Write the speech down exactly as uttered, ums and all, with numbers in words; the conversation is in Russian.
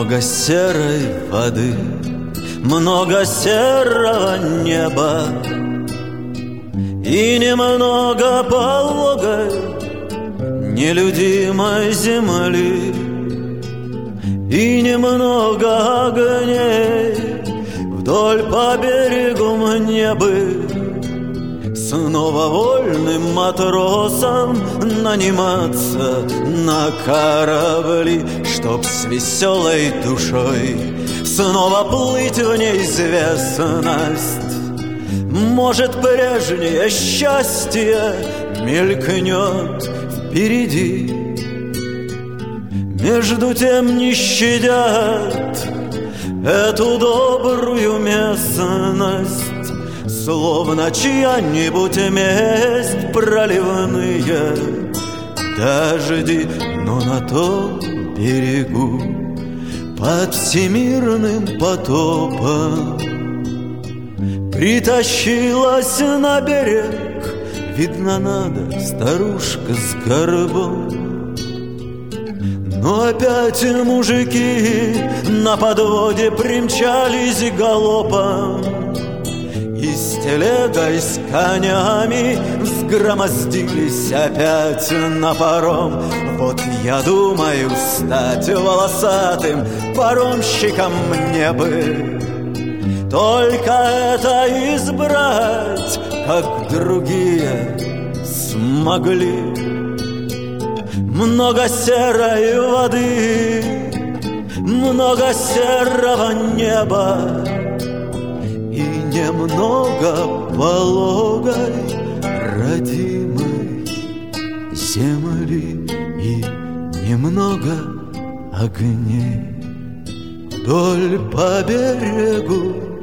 Много серой воды, много серого неба и немного пологой нелюдимой земли, и немного огней вдоль по берегу мне бы снова вольным матросом наниматься на корабли, чтоб с веселой душой снова плыть в неизвестность. Может, прежнее счастье мелькнет впереди, между тем не щадят эту добрую местность, словно чья-нибудь месть проливные дожди. Но на том берегу под всемирным потопом притащилась на берег, видно надо, старушка с горбом. Но опять мужики на подводе примчались галопом, и с телегой, с конями взгромоздились опять на паром. Вот я думаю стать волосатым паромщиком мне бы, только это избрать, как другие смогли. Много серой воды, много серого неба и немного пологой родимой земли, и немного огней вдоль по берегу